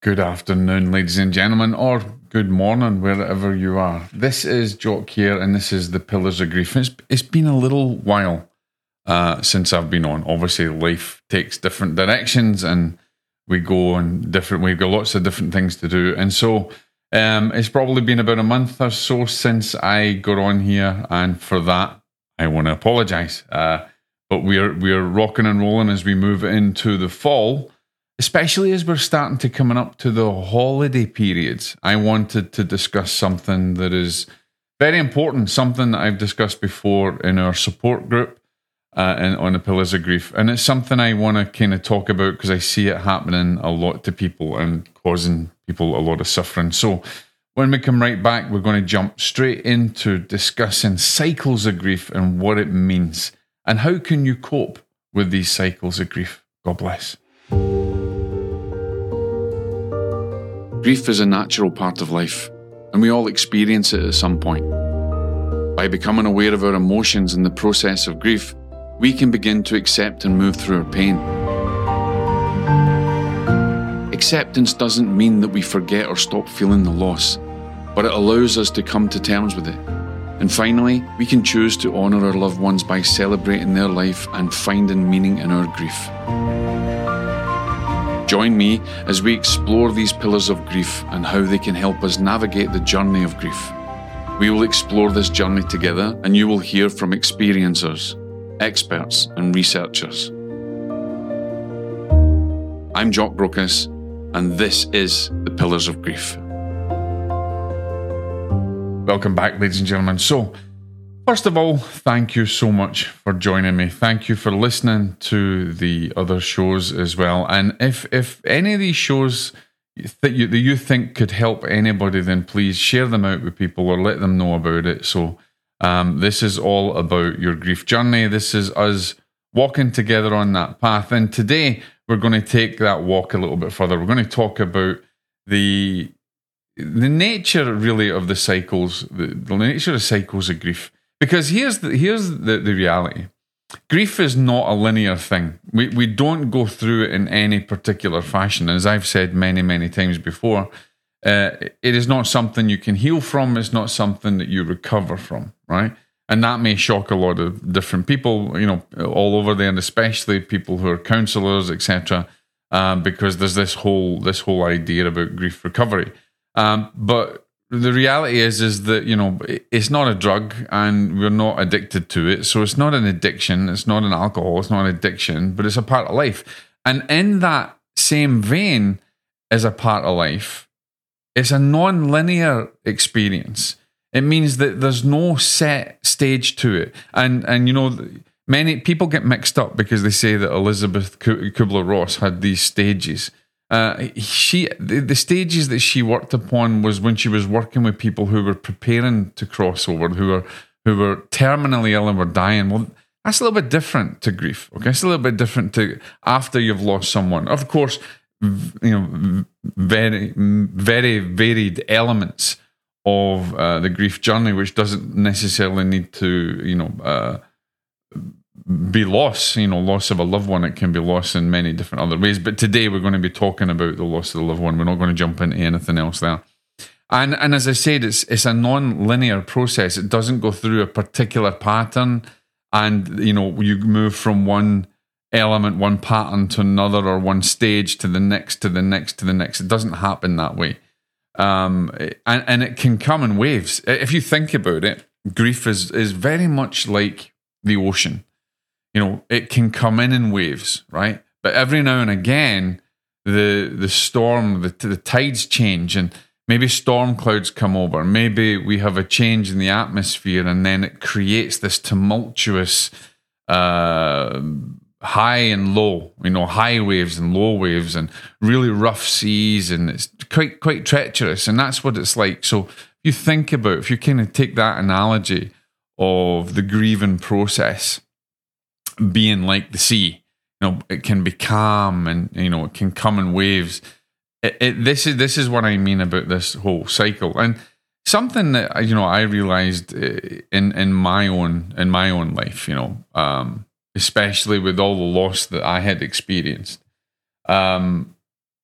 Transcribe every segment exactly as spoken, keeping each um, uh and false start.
Good afternoon, ladies and gentlemen, or good morning, wherever you are. This is Jock here, and this is the Pillars of Grief. It's, it's been a little while uh, since I've been on. Obviously, life takes different directions, and we go in different. We've got lots of different things to do, and so um, it's probably been about a month or so since I got on here, and for that, I want to apologise. Uh, but we're we're rocking and rolling as we move into the fall. Especially as we're starting to coming up to the holiday periods, I wanted to discuss something that is very important, something that I've discussed before in our support group uh, and on the Pillars of Grief. And it's something I want to kind of talk about because I see it happening a lot to people and causing people a lot of suffering. So when we come right back, we're going to jump straight into discussing cycles of grief and what it means. And how can you cope with these cycles of grief? God bless. Grief is a natural part of life, and we all experience it at some point. By becoming aware of our emotions in the process of grief, we can begin to accept and move through our pain. Acceptance doesn't mean that we forget or stop feeling the loss, but it allows us to come to terms with it. And finally, we can choose to honour our loved ones by celebrating their life and finding meaning in our grief. Join me as we explore these pillars of grief and how they can help us navigate the journey of grief. We will explore this journey together, and you will hear from experiencers, experts, and researchers. I'm Jock Brocas, and this is the Pillars of Grief. Welcome back, ladies and gentlemen. So, first of all, thank you so much for joining me. Thank you for listening to the other shows as well. And if if any of these shows that you, that you think could help anybody, then please share them out with people or let them know about it. So um, this is all about your grief journey. This is us walking together on that path. And today we're going to take that walk a little bit further. We're going to talk about the the nature really of the cycles, the, the nature of cycles of grief. Because here's the here's the, the reality. Grief is not a linear thing. We we don't go through it in any particular fashion. As I've said many, many times before, uh, it is not something you can heal from. It's not something that you recover from, right? And that may shock a lot of different people, you know, all over there, and especially people who are counsellors, et cetera, um, because there's this whole this whole idea about grief recovery. Um, but the reality is, is that, you know, it's not a drug and we're not addicted to it. So it's not an addiction. It's not an alcohol. It's not an addiction, but it's a part of life. And in that same vein as a part of life, it's a non-linear experience. It means that there's no set stage to it. And, and you know, many people get mixed up because they say that Elizabeth Kubler-Ross had these stages. Uh, she the, the stages that she worked upon was when she was working with people who were preparing to cross over, who were who were terminally ill and were dying. Well, that's a little bit different to grief. Okay, it's a little bit different to after you've lost someone. Of course, you know, very very varied elements of uh, the grief journey, which doesn't necessarily need to, you know. Uh, be loss, you know, loss of a loved one. It can be loss in many different other ways. But today we're going to be talking about the loss of the loved one. We're not going to jump into anything else there. And and as I said, it's it's a non-linear process. It doesn't go through a particular pattern, and you know, you move from one element, one pattern to another, or one stage to the next, to the next, to the next. It doesn't happen that way. Um, and and it can come in waves. If you think about it, grief is is very much like the ocean. You know, it can come in in waves, right? But every now and again, the the storm, the the tides change, and maybe storm clouds come over. Maybe we have a change in the atmosphere, and then it creates this tumultuous uh, high and low. You know, high waves and low waves, and really rough seas, and it's quite quite treacherous. And that's what it's like. So if you think about, if you kind of take that analogy of the grieving process being like the sea, you know, it can be calm, and you know, it can come in waves. It, it, this is this is what I mean about this whole cycle, and something that, you know, I realized in in my own in my own life, you know, um, especially with all the loss that I had experienced, um,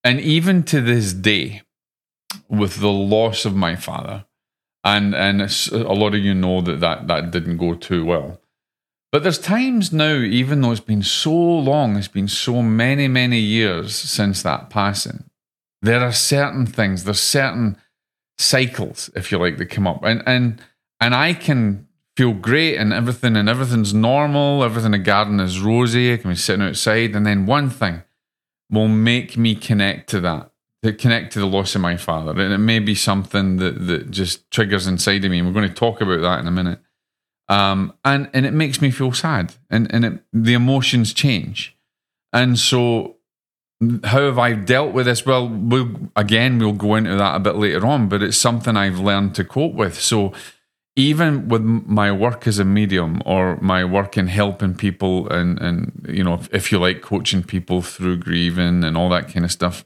and even to this day, with the loss of my father, and and a lot of you know that, that that didn't go too well. But there's times now, even though it's been so long, it's been so many, many years since that passing, there are certain things, there's certain cycles, if you like, that come up. And and and I can feel great and everything, and everything's normal, everything in the garden is rosy, I can be sitting outside, and then one thing will make me connect to that, to connect to the loss of my father. And it may be something that, that just triggers inside of me, and we're going to talk about that in a minute. Um, and, and it makes me feel sad, and, and it, the emotions change. And so how have I dealt with this? Well, we'll, again, we'll go into that a bit later on, but it's something I've learned to cope with. So even with my work as a medium, or my work in helping people and, and you know, if, if you like, coaching people through grieving and all that kind of stuff,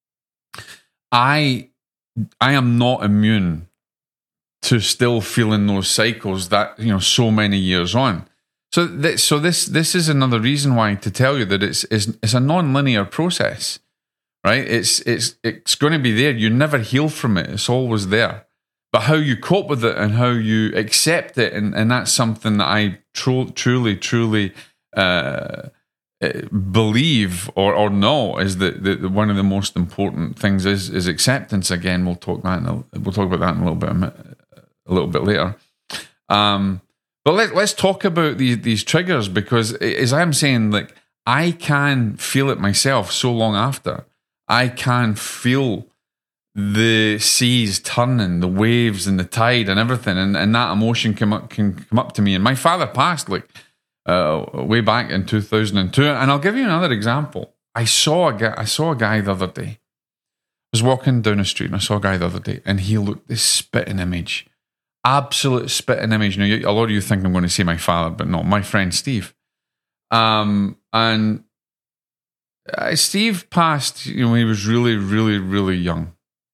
I I am not immune to still feeling those cycles that, you know, so many years on. So that, so this this is another reason why to tell you that it's it's, it's a non-linear process, right? It's it's it's going to be there. You never heal from it. It's always there. But how you cope with it and how you accept it, and, and that's something that I tro- truly, truly uh, believe or or know is that, that one of the most important things is is acceptance. Again, we'll talk that in a, we'll talk about that in a little bit a little bit later. Um, but let let's talk about these these triggers, because as I'm saying, like, I can feel it myself. So long after, I can feel the seas turning, the waves and the tide and everything, and, and that emotion come up, can come up to me. And my father passed like uh, way back in two thousand two, and I'll give you another example. I saw a guy. I saw a guy the other day. I was walking down the street and I saw a guy the other day, and he looked this spitting image, absolute spitting image. Now, a lot of you think I'm going to say my father, but no, my friend Steve. Um, and uh, Steve passed. You know, he was really, really, really young.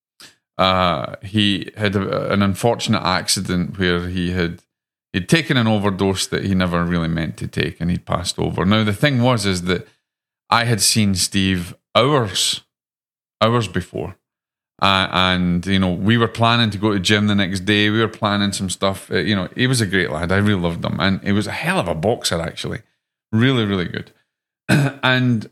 Uh, he had a, an unfortunate accident where he had he'd taken an overdose that he never really meant to take, and he'd passed over. Now, the thing was is that I had seen Steve hours, hours before, uh, and you know, we were planning to go to gym the next day. We were planning some stuff. Uh, you know, he was a great lad. I really loved him, and he was a hell of a boxer, actually, really, really good. And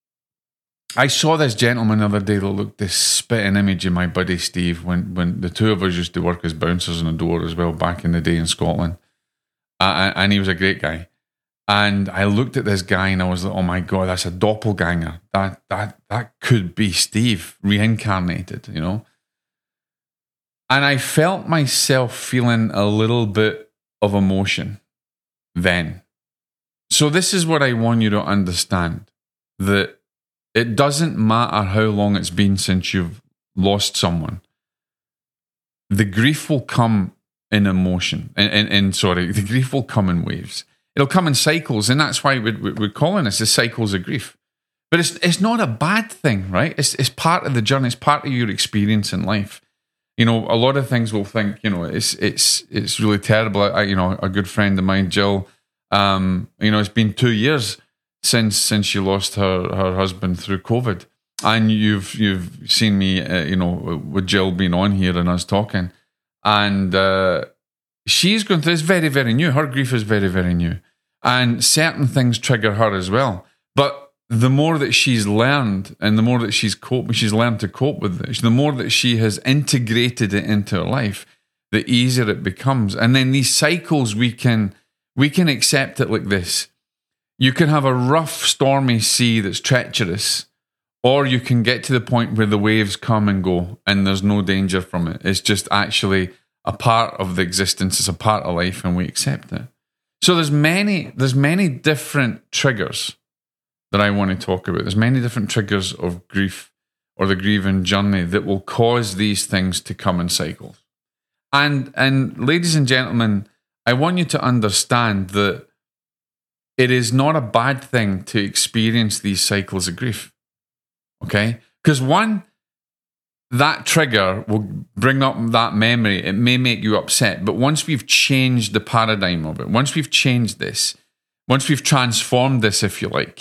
I saw this gentleman the other day that looked this spitting image of my buddy Steve when, when the two of us used to work as bouncers on the door as well back in the day in Scotland. Uh, and he was a great guy. And I looked at this guy and I was like, oh my God, that's a doppelganger. That that that could be Steve reincarnated, you know? And I felt myself feeling a little bit of emotion then. So this is what I want you to understand, that it doesn't matter how long it's been since you've lost someone. The grief will come in emotion. And, and, and sorry, the grief will come in waves. It'll come in cycles, and that's why we're, we're calling this the cycles of grief. But it's it's not a bad thing, right? It's it's part of the journey. It's part of your experience in life. You know, a lot of things we'll think, you know, it's it's it's really terrible. I, you know, a good friend of mine, Jill, um, you know, it's been two years since since she lost her, her husband through COVID, and you've you've seen me, uh, you know, with Jill being on here and us talking, and uh, she's going through. It's very very new. Her grief is very very new, and certain things trigger her as well. But the more that she's learned, and the more that she's cope, she's learned to cope with it, the more that she has integrated it into her life, the easier it becomes. And then these cycles, we can we can accept it like this. You can have a rough, stormy sea that's treacherous, or you can get to the point where the waves come and go and there's no danger from it. It's just actually a part of the existence. It's a part of life, and we accept it. So there's many, there's many different triggers that I want to talk about. There's many different triggers of grief or the grieving journey that will cause these things to come in cycles. And, and ladies and gentlemen, I want you to understand that it is not a bad thing to experience these cycles of grief, okay? Because one, that trigger will bring up that memory. It may make you upset, but once we've changed the paradigm of it, once we've changed this, once we've transformed this, if you like,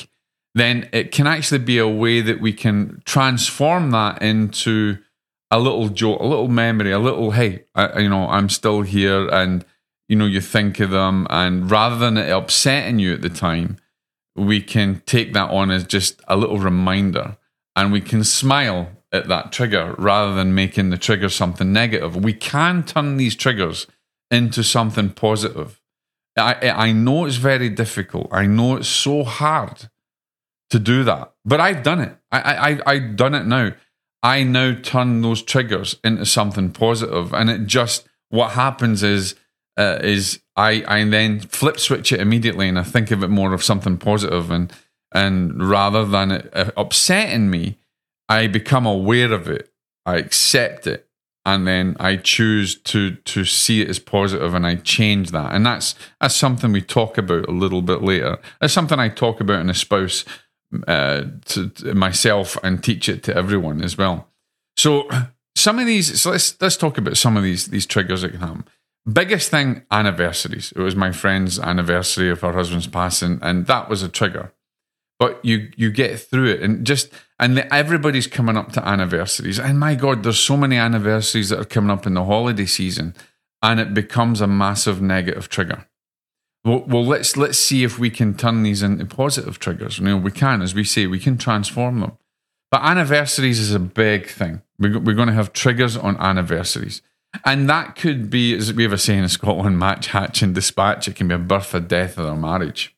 then it can actually be a way that we can transform that into a little joke, a little memory, a little, hey, I, you know, I'm still here, and, you know, you think of them, and rather than it upsetting you at the time, we can take that on as just a little reminder, and we can smile at that trigger rather than making the trigger something negative. We can turn these triggers into something positive. I, I know it's very difficult. I know it's so hard to do that, but I've done it. I, I, I've done it now. I now turn those triggers into something positive, and it just, what happens is, uh, is I, I then flip switch it immediately, and I think of it more of something positive, and and rather than it upsetting me, I become aware of it, I accept it, and then I choose to to see it as positive, and I change that. And that's that's something we talk about a little bit later. That's something I talk about in a spouse uh, to, to myself, and teach it to everyone as well. So some of these, so let's let's talk about some of these these triggers that can happen. Biggest thing, anniversaries. It was my friend's anniversary of her husband's passing, and that was a trigger. But you you get through it, and just and the, everybody's coming up to anniversaries, and my God, there's so many anniversaries that are coming up in the holiday season, and it becomes a massive negative trigger. Well, well let's let's see if we can turn these into positive triggers. You know, we can, as we say, we can transform them. But anniversaries is a big thing. We're, we're going to have triggers on anniversaries, and that could be, as we have a saying in Scotland, match, hatch, and dispatch. It can be a birth, a death, or a marriage.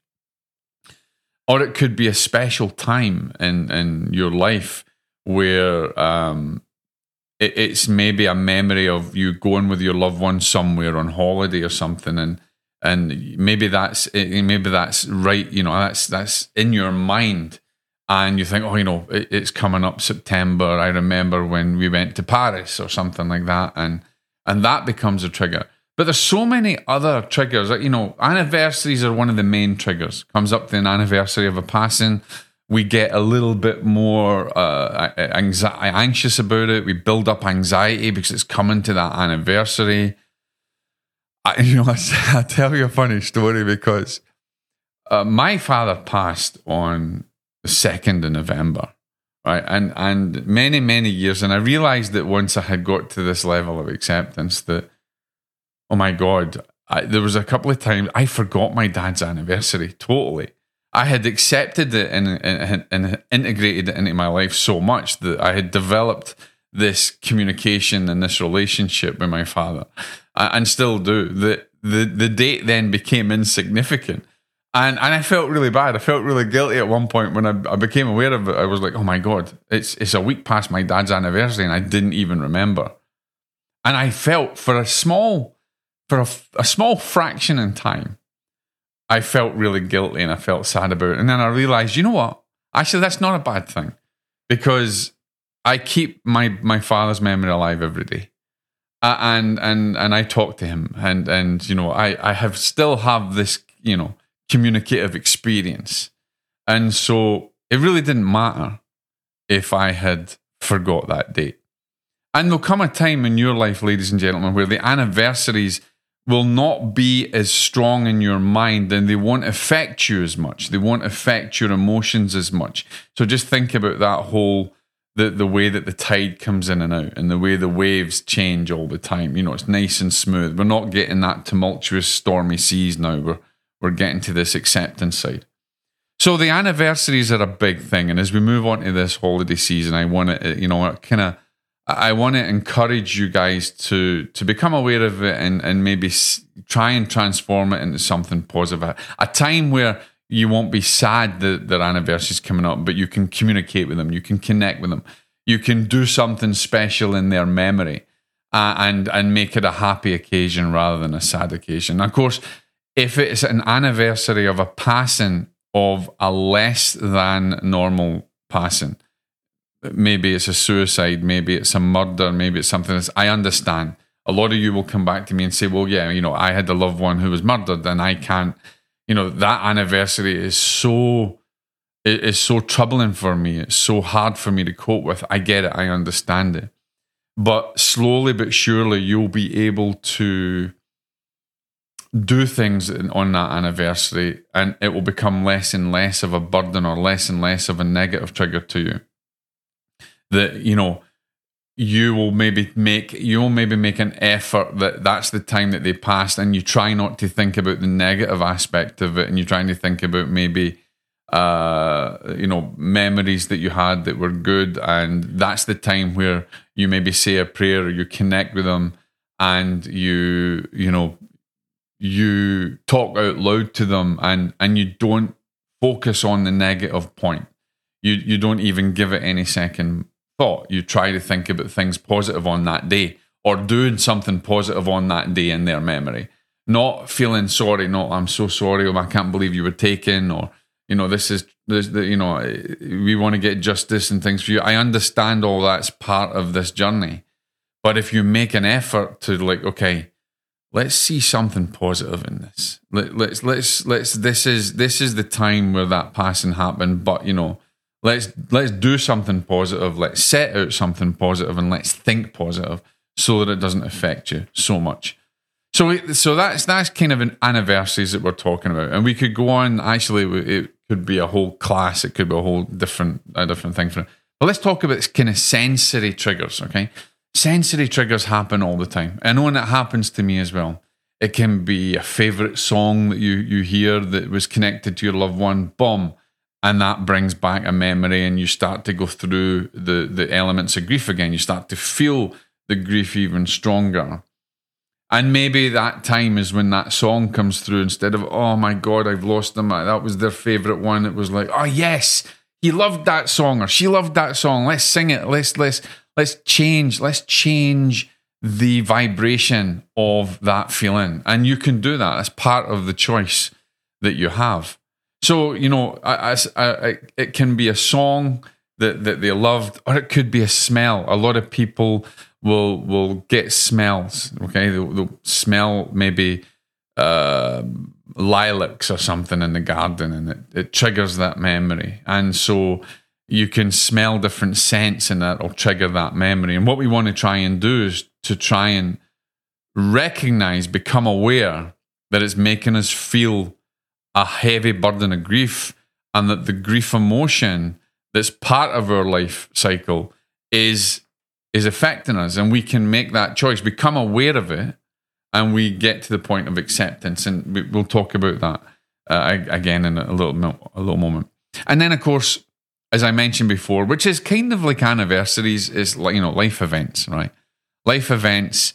Or it could be a special time in, in your life where um, it, it's maybe a memory of you going with your loved one somewhere on holiday or something, and and maybe that's maybe that's right. You know, that's that's in your mind, and you think, oh, you know, it, it's coming up September. I remember when we went to Paris or something like that, and and that becomes a trigger. But there's so many other triggers. Like, you know, anniversaries are one of the main triggers. Comes up to an anniversary of a passing, we get a little bit more uh, anxi- anxious about it. We build up anxiety because it's coming to that anniversary. I, you know, I, I'll tell you a funny story, because uh, my father passed on the second of November, right? And and many, many years, and I realized that once I had got to this level of acceptance that, oh my God, I, there was a couple of times I forgot my dad's anniversary totally. I had accepted it and, and, and integrated it into my life so much that I had developed this communication and this relationship with my father, and still do. The, the, the date then became insignificant. And and I felt really bad. I felt really guilty at one point when I, I became aware of it. I was like, oh my God, it's it's a week past my dad's anniversary and I didn't even remember. And I felt for a small... For a, a small fraction in time, I felt really guilty and I felt sad about it. And then I realized, you know what? Actually, that's not a bad thing, because I keep my, my father's memory alive every day. Uh, and and and I talk to him, and and you know, I, I have still have this, you know, communicative experience. And so it really didn't matter if I had forgot that date. And there'll come a time in your life, ladies and gentlemen, where the anniversaries will not be as strong in your mind, and they won't affect you as much. They won't affect your emotions as much. So just think about that whole, the, the way that the tide comes in and out, and the way the waves change all the time. You know, it's nice and smooth. We're not getting that tumultuous, stormy seas now. We're, we're getting to this acceptance side. So the anniversaries are a big thing. And as we move on to this holiday season, I want to, you know, kind of, I want to encourage you guys to to become aware of it, and, and maybe s- try and transform it into something positive. A time where you won't be sad that their anniversary is coming up, but you can communicate with them, you can connect with them, you can do something special in their memory, uh, and and make it a happy occasion rather than a sad occasion. Now, of course, if it's an anniversary of a passing of a less than normal passing, maybe it's a suicide, maybe it's a murder, maybe it's something else, I understand. A lot of you will come back to me and say, well, yeah, you know, I had a loved one who was murdered, and I can't, you know, that anniversary is so, it is so troubling for me. It's so hard for me to cope with. I get it. I understand it. But slowly but surely, you'll be able to do things on that anniversary, and it will become less and less of a burden or less and less of a negative trigger to you. That, you know, you will maybe make you will maybe make an effort that that's the time that they passed, and you try not to think about the negative aspect of it, and you're trying to think about maybe uh you know memories that you had that were good, and that's the time where you maybe say a prayer or you connect with them, and you you know you talk out loud to them, and and you don't focus on the negative point. You you don't even give it any second thought. You try to think about things positive on that day, or doing something positive on that day in their memory. Not feeling sorry, not I'm so sorry, or I can't believe you were taken, or you know this is this you know we want to get justice and things for you. I understand all that's part of this journey, but if you make an effort to like, okay, let's see something positive in this. Let, let's let's let's this is this is the time where that passing happened, but you know. Let's let's do something positive. Let's set out something positive, and let's think positive so that it doesn't affect you so much. So so that's that's kind of an anniversaries that we're talking about, and we could go on. Actually, it could be a whole class. It could be a whole different a different thing for it. But let's talk about kind of sensory triggers. Okay, sensory triggers happen all the time. I know, and it happens to me as well. It can be a favorite song that you you hear that was connected to your loved one. Boom. And that brings back a memory, and you start to go through the, the elements of grief again. You start to feel the grief even stronger. And maybe that time is when that song comes through. Instead of, oh my God, I've lost them. That was their favorite one. It was like, oh yes, he loved that song, or she loved that song. Let's sing it. Let's let's let's change. Let's change the vibration of that feeling. And you can do that. That's part of the choice that you have. So, you know, I, I, I, it can be a song that, that they loved, or it could be a smell. A lot of people will will get smells, okay? They'll, they'll smell maybe uh, lilacs or something in the garden, and it, it triggers that memory. And so you can smell different scents, and that'll trigger that memory. And what we want to try and do is to try and recognize, become aware that it's making us feel a heavy burden of grief, and that the grief emotion that's part of our life cycle is is affecting us, and we can make that choice, become aware of it, and we get to the point of acceptance. And we, we'll talk about that uh, again in a little a little moment. And then, of course, as I mentioned before, which is kind of like anniversaries, is like, you know, life events, right? Life events.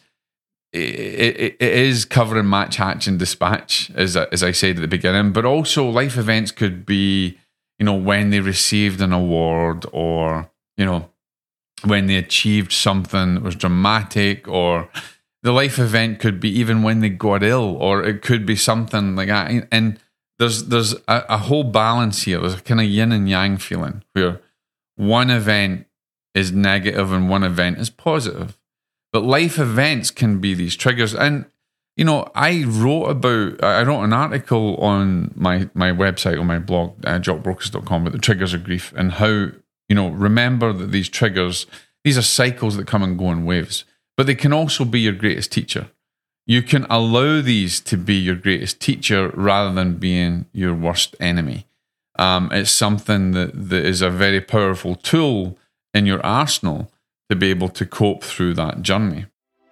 It, it, it is covering Match, Hatch and Dispatch, as, as I said at the beginning, but also life events could be, you know, when they received an award, or, you know, when they achieved something that was dramatic, or the life event could be even when they got ill, or it could be something like that. And there's there's a, a whole balance here. There's a kind of yin and yang feeling where one event is negative and one event is positive. But life events can be these triggers. And, you know, I wrote about, I wrote an article on my, my website, on my blog, uh, jock brokers dot com, about the triggers of grief, and how, you know, remember that these triggers, these are cycles that come and go in waves, but they can also be your greatest teacher. You can allow these to be your greatest teacher rather than being your worst enemy. Um, it's something that, that is a very powerful tool in your arsenal to be able to cope through that journey.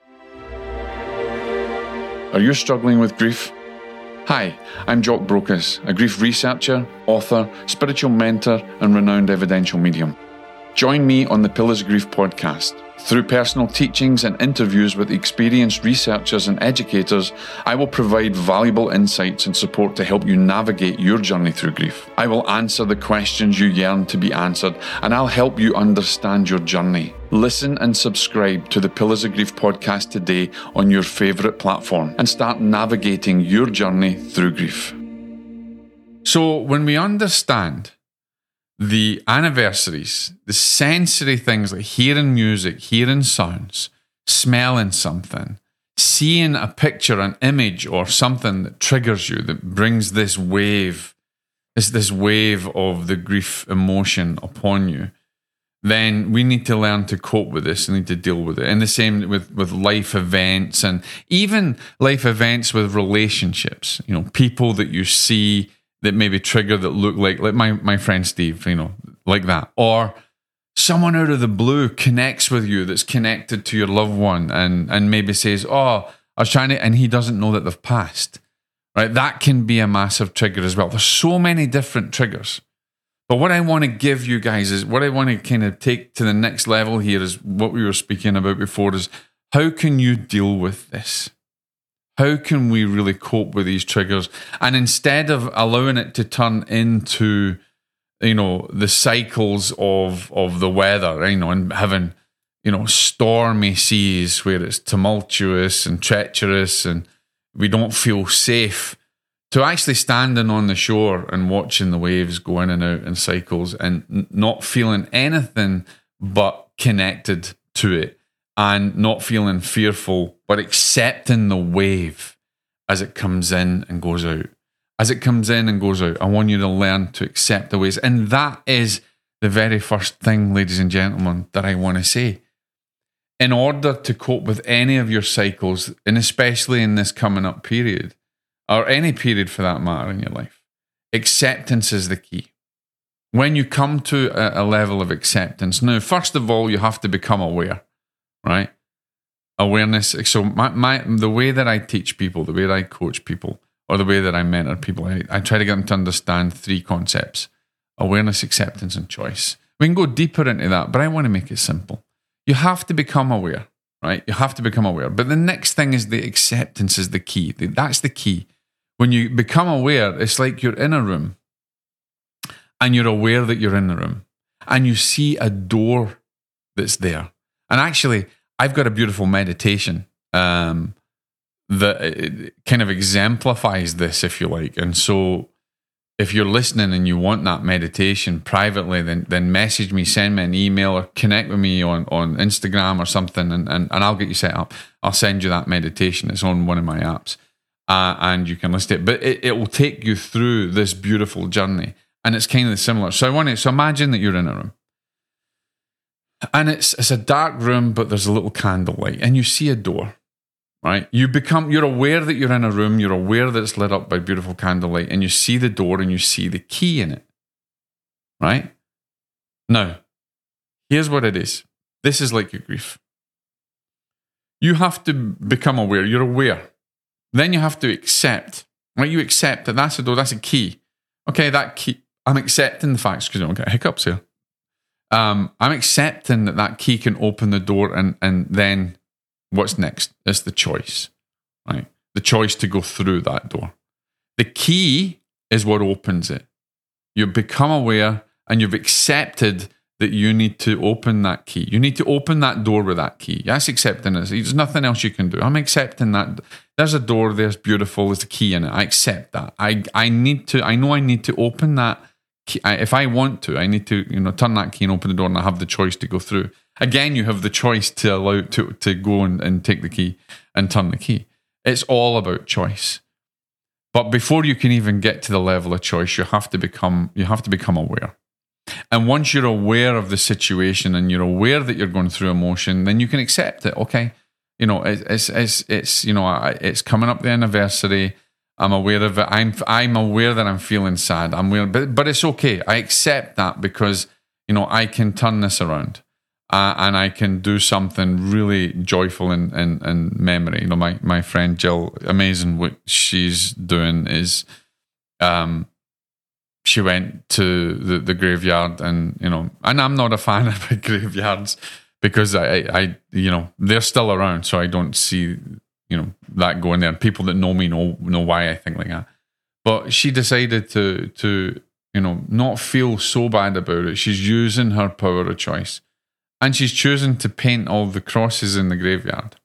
Are you struggling with grief? Hi, I'm Jock Brokers, a grief researcher, author, spiritual mentor, and renowned evidential medium. Join me on the Pillars of Grief podcast. Through personal teachings and interviews with experienced researchers and educators, I will provide valuable insights and support to help you navigate your journey through grief. I will answer the questions you yearn to be answered, and I'll help you understand your journey. Listen and subscribe to the Pillars of Grief podcast today on your favourite platform, and start navigating your journey through grief. So when we understand the anniversaries, the sensory things like hearing music, hearing sounds, smelling something, seeing a picture, an image, or something that triggers you, that brings this wave, this, this wave of the grief emotion upon you, then we need to learn to cope with this and need to deal with it. And the same with, with life events, and even life events with relationships. You know, people that you see that maybe trigger that look like, like my, my friend Steve, you know, like that. Or someone out of the blue connects with you that's connected to your loved one and, and maybe says, oh, I was trying to, and he doesn't know that they've passed. Right? That can be a massive trigger as well. There's so many different triggers. But what I want to give you guys is, what I want to kind of take to the next level here is what we were speaking about before, is how can you deal with this? How can we really cope with these triggers? And instead of allowing it to turn into, you know, the cycles of of the weather, you know, and having, you know, stormy seas where it's tumultuous and treacherous and we don't feel safe, to actually standing on the shore and watching the waves go in and out in cycles and n- not feeling anything but connected to it, and not feeling fearful, but accepting the wave as it comes in and goes out. As it comes in and goes out, I want you to learn to accept the waves. And that is the very first thing, ladies and gentlemen, that I want to say. In order to cope with any of your cycles, and especially in this coming up period, or any period for that matter in your life, acceptance is the key. When you come to a, a level of acceptance, now, first of all, you have to become aware. Right? Awareness. So my, my the way that I teach people, the way that I coach people, or the way that I mentor people, I, I try to get them to understand three concepts: awareness, acceptance, and choice. We can go deeper into that, but I want to make it simple. You have to become aware, right? You have to become aware. But the next thing is the acceptance is the key. That's the key. When you become aware, it's like you're in a room and you're aware that you're in the room and you see a door that's there. And actually, I've got a beautiful meditation um, that kind of exemplifies this, if you like. And so if you're listening and you want that meditation privately, then then message me, send me an email, or connect with me on, on Instagram or something, and, and, and I'll get you set up. I'll send you that meditation. It's on one of my apps. Uh, and you can list it. But it, it will take you through this beautiful journey. And it's kind of similar. So I want to, so imagine that you're in a room. And it's it's a dark room, but there's a little candlelight, and you see a door, right? You become, you're aware that you're in a room, you're aware that it's lit up by beautiful candlelight, and you see the door and you see the key in it, right? Now, here's what it is. This is like your grief. You have to become aware, you're aware. Then you have to accept, right? You accept that that's a door, that's a key. Okay, that key, I'm accepting the facts, because I don't get hiccups here. Um, I'm accepting that that key can open the door, and, and then what's next? It's the choice, right? The choice to go through that door. The key is what opens it. You become aware and you've accepted that you need to open that key. You need to open that door with that key. That's accepting it. There's nothing else you can do. I'm accepting that. There's a door, there's beautiful, there's a key in it. I accept that. I, I need to, I know I need to open that. If I want to, I need to, you know, turn that key and open the door, and I have the choice to go through. Again, you have the choice to allow to to go and, and take the key and turn the key. It's all about choice. But before you can even get to the level of choice, you have to become you have to become aware. And once you're aware of the situation and you're aware that you're going through emotion, then you can accept it. Okay, you know, it's it's it's, it's you know, it's coming up the anniversary. I'm aware of it. I'm I'm aware that I'm feeling sad. I'm aware, but but it's okay. I accept that, because you know I can turn this around, uh, and I can do something really joyful in, in, in memory. You know, my my friend Jill, amazing what she's doing is, um, she went to the, the graveyard, and you know, and I'm not a fan of graveyards because I I you know they're still around, so I don't see. You know, that going there. People that know me know know why I think like that. But she decided to to you know not feel so bad about it. She's using her power of choice, and she's choosing to paint all the crosses in the graveyard.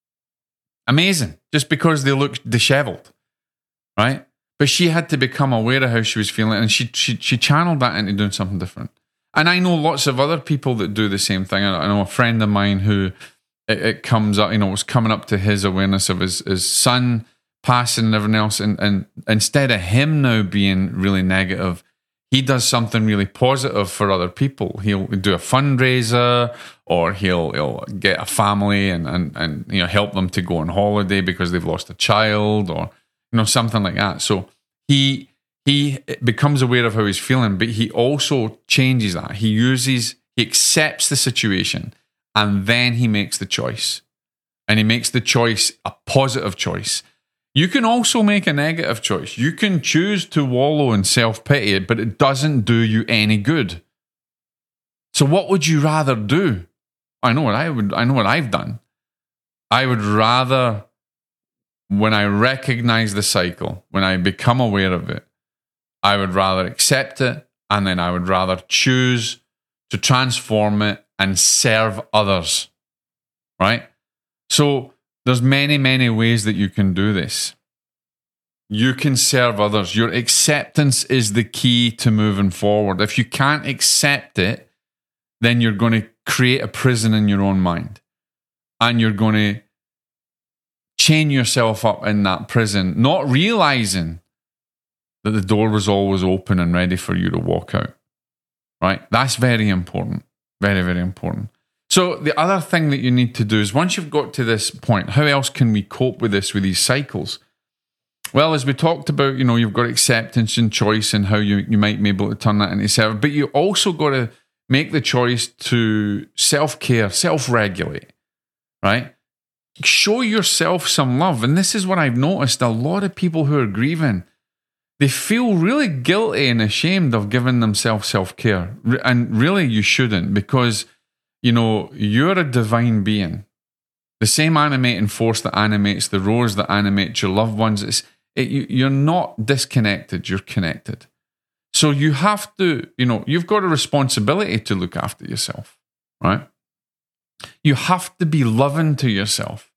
Amazing, just because they look dishevelled, right? But she had to become aware of how she was feeling, and she she she channeled that into doing something different. And I know lots of other people that do the same thing. I know a friend of mine who. It, it comes up, you know, it was coming up to his awareness of his, his son passing and everything else. And, and instead of him now being really negative, he does something really positive for other people. He'll do a fundraiser, or he'll, he'll get a family and, and, and you know help them to go on holiday because they've lost a child, or you know something like that. So he he becomes aware of how he's feeling, but he also changes that. He uses he accepts the situation, and then he makes the choice, and he makes the choice a positive choice. You can also make a negative choice. You can choose to wallow in self-pity, but it doesn't do you any good. So what would you rather do? I know what I would. I know what I've done. I would rather, when I recognize the cycle, when I become aware of it, I would rather accept it, and then I would rather choose to transform it and serve others. Right? So there's many, many ways that you can do this. You can serve others. Your acceptance is the key to moving forward. If you can't accept it, then you're going to create a prison in your own mind. And you're going to chain yourself up in that prison, not realizing that the door was always open and ready for you to walk out. Right? That's very important. Very, very important. So the other thing that you need to do is, once you've got to this point, how else can we cope with this, with these cycles? Well, as we talked about, you know, you've got acceptance and choice and how you, you might be able to turn that into self, but you also got to make the choice to self-care, self-regulate, right? Show yourself some love. And this is what I've noticed. A lot of people who are grieving, they feel really guilty and ashamed of giving themselves self-care. And really you shouldn't, because you know, you're a divine being. The same animating force that animates the rose, that animates your loved ones, it's, it, you, you're not disconnected, you're connected. So you have to, you know, you've got a responsibility to look after yourself, right? You have to be loving to yourself.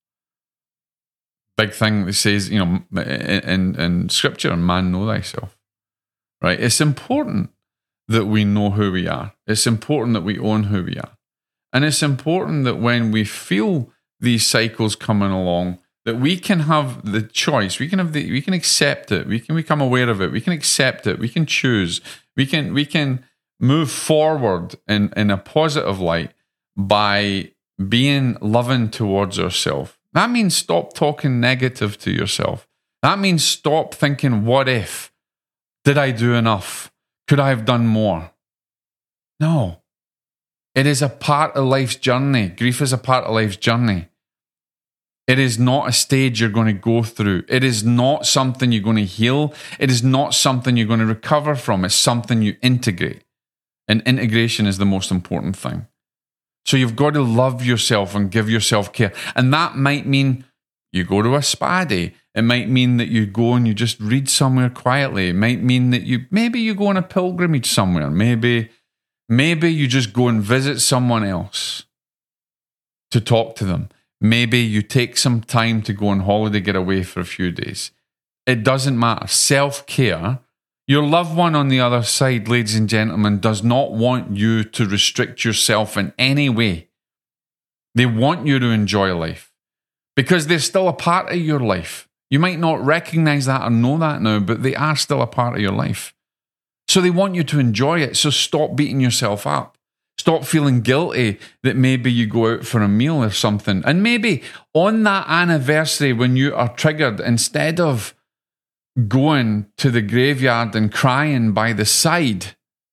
Big thing that says, you know, in, in scripture, man, know thyself, right? It's important that we know who we are. It's important that we own who we are. And it's important that when we feel these cycles coming along, that we can have the choice. We can have the, we can accept it. We can become aware of it. We can accept it. We can choose. We can we can move forward in, in a positive light by being loving towards ourselves. That means stop talking negative to yourself. That means stop thinking, what if? Did I do enough? Could I have done more? No. It is a part of life's journey. Grief is a part of life's journey. It is not a stage you're going to go through. It is not something you're going to heal. It is not something you're going to recover from. It's something you integrate. And integration is the most important thing. So you've got to love yourself and give yourself care. And that might mean you go to a spa day. It might mean that you go and you just read somewhere quietly. It might mean that you maybe you go on a pilgrimage somewhere. Maybe Maybe you just go and visit someone else to talk to them. Maybe you take some time to go on holiday, get away for a few days. It doesn't matter. Self-care, your loved one on the other side, ladies and gentlemen, does not want you to restrict yourself in any way. They want you to enjoy life because they're still a part of your life. You might not recognize that or know that now, but they are still a part of your life. So they want you to enjoy it. So stop beating yourself up. Stop feeling guilty that maybe you go out for a meal or something. And maybe on that anniversary when you are triggered, instead of going to the graveyard and crying by the side,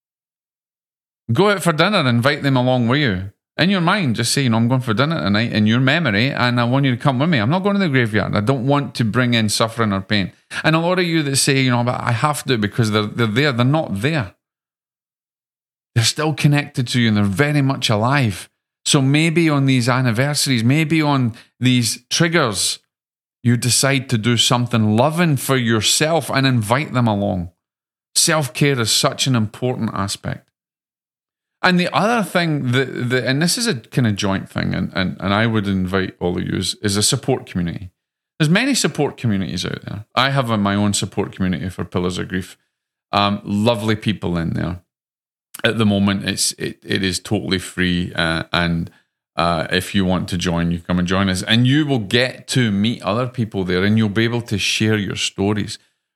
go out for dinner and invite them along with you. In your mind, just say, you know, I'm going for dinner tonight in your memory and I want you to come with me. I'm not going to the graveyard. I don't want to bring in suffering or pain. And a lot of you that say, you know, but I have to because they're, they're there. They're not there. They're still connected to you and they're very much alive. So maybe on these anniversaries, maybe on these triggers, you decide to do something loving for yourself and invite them along. Self-care is such an important aspect. And the other thing, that, that, and this is a kind of joint thing, and, and, and I would invite all of you, is, is a support community. There's many support communities out there. I have a, my own support community for Pillars of Grief. Um, lovely people in there. At the moment, it's it, it is totally free, uh, and uh, if you want to join, you come and join us, and you will get to meet other people there, and you'll be able to share your stories.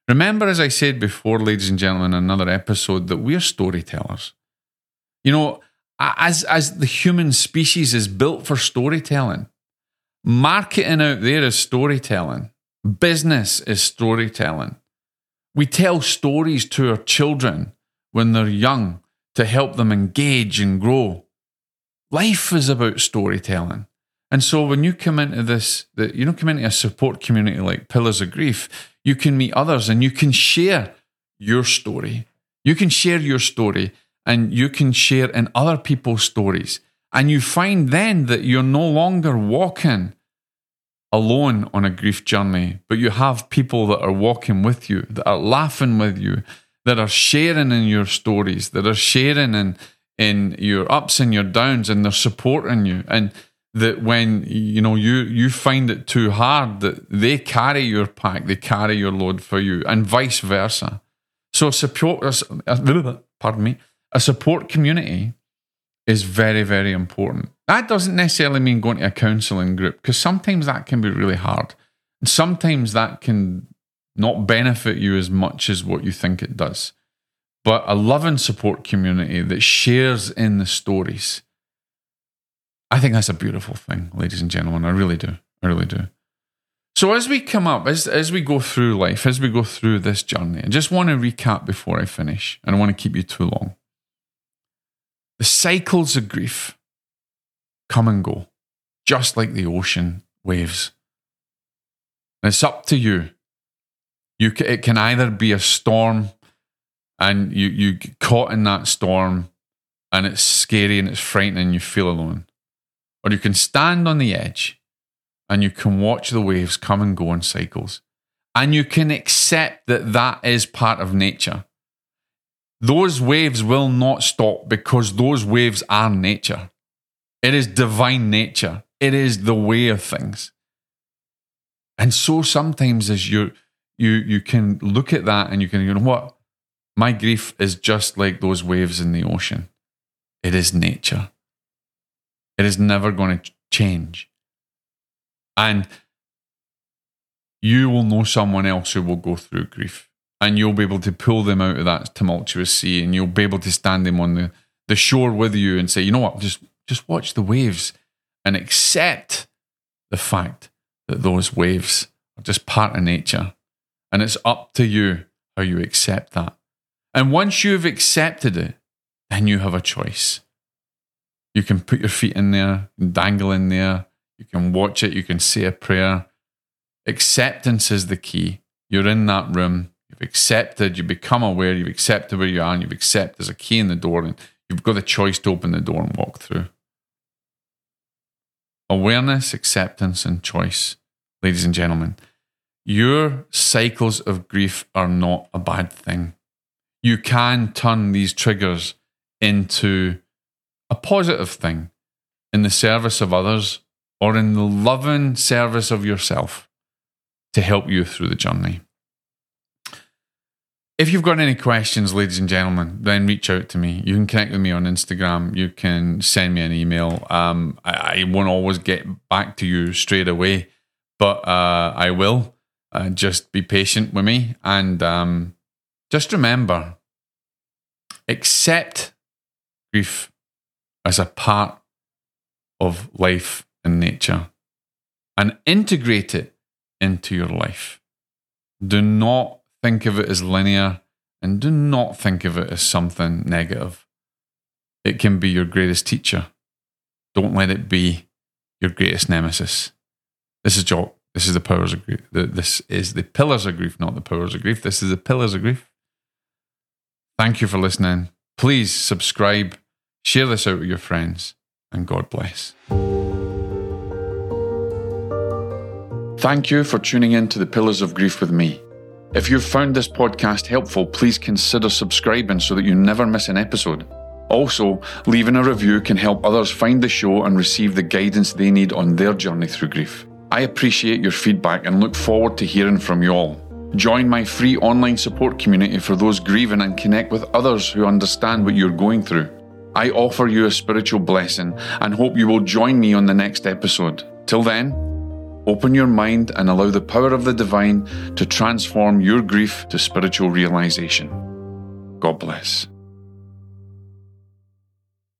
Remember, as I said before, ladies and gentlemen, in another episode, that we're storytellers. You know, as, as the human species is built for storytelling, marketing out there is storytelling. Business is storytelling. We tell stories to our children when they're young to help them engage and grow. Life is about storytelling. And so when you come into this, the, you don't come into a support community like Pillars of Grief, you can meet others and you can share your story. You can share your story and you can share in other people's stories. And you find then that you're no longer walking alone on a grief journey, but you have people that are walking with you, that are laughing with you, that are sharing in your stories, that are sharing in, in your ups and your downs, and they're supporting you. And that when you know you you find it too hard, that they carry your pack, they carry your load for you, and vice versa. So support, pardon me, a support community is very, very important. That doesn't necessarily mean going to a counselling group, because sometimes that can be really hard, and sometimes that can not benefit you as much as what you think it does. But a loving support community that shares in the stories, I think that's a beautiful thing, ladies and gentlemen. I really do. I really do. So as we come up, as, as we go through life, as we go through this journey, I just want to recap before I finish. I don't want to keep you too long. The cycles of grief come and go, just like the ocean waves. And it's up to you. You it can either be a storm and you, you get caught in that storm and it's scary and it's frightening and you feel alone. Or you can stand on the edge and you can watch the waves come and go in cycles. And you can accept that that is part of nature. Those waves will not stop because those waves are nature. It is divine nature. It is the way of things. And so sometimes as you you you can look at that and you can, you know what? My grief is just like those waves in the ocean. It is nature. It is never going to change. And you will know someone else who will go through grief, and you'll be able to pull them out of that tumultuous sea, and you'll be able to stand them on the, the shore with you and say, you know what, just, just watch the waves and accept the fact that those waves are just part of nature. And it's up to you how you accept that. And once you've accepted it, then you have a choice. You can put your feet in there, dangle in there. You can watch it. You can say a prayer. Acceptance is the key. You're in that room. You've accepted. You become aware. You've accepted where you are. And you've accepted there's a key in the door. And you've got the choice to open the door and walk through. Awareness, acceptance, and choice. Ladies and gentlemen, your cycles of grief are not a bad thing. You can turn these triggers into a positive thing in the service of others or in the loving service of yourself to help you through the journey. If you've got any questions, ladies and gentlemen, then reach out to me. You can connect with me on Instagram. You can send me an email. Um, I, I won't always get back to you straight away, but uh, I will. Uh, just be patient with me. And um, just remember, accept grief as a part of life and nature and integrate it into your life. Do not think of it as linear and do not think of it as something negative. It can be your greatest teacher. Don't let it be your greatest nemesis. This is Jock. This is the powers of grief. This is the pillars of grief, not the powers of grief. This is the pillars of grief. Thank you for listening. Please subscribe, share this out with your friends, and God bless. Thank you for tuning in to the Pillars of Grief with me. If you've found this podcast helpful, please consider subscribing so that you never miss an episode. Also, leaving a review can help others find the show and receive the guidance they need on their journey through grief. I appreciate your feedback and look forward to hearing from you all. Join my free online support community for those grieving and connect with others who understand what you're going through. I offer you a spiritual blessing and hope you will join me on the next episode. Till then, Open your mind and allow the power of the divine to transform your grief to spiritual realization. God bless.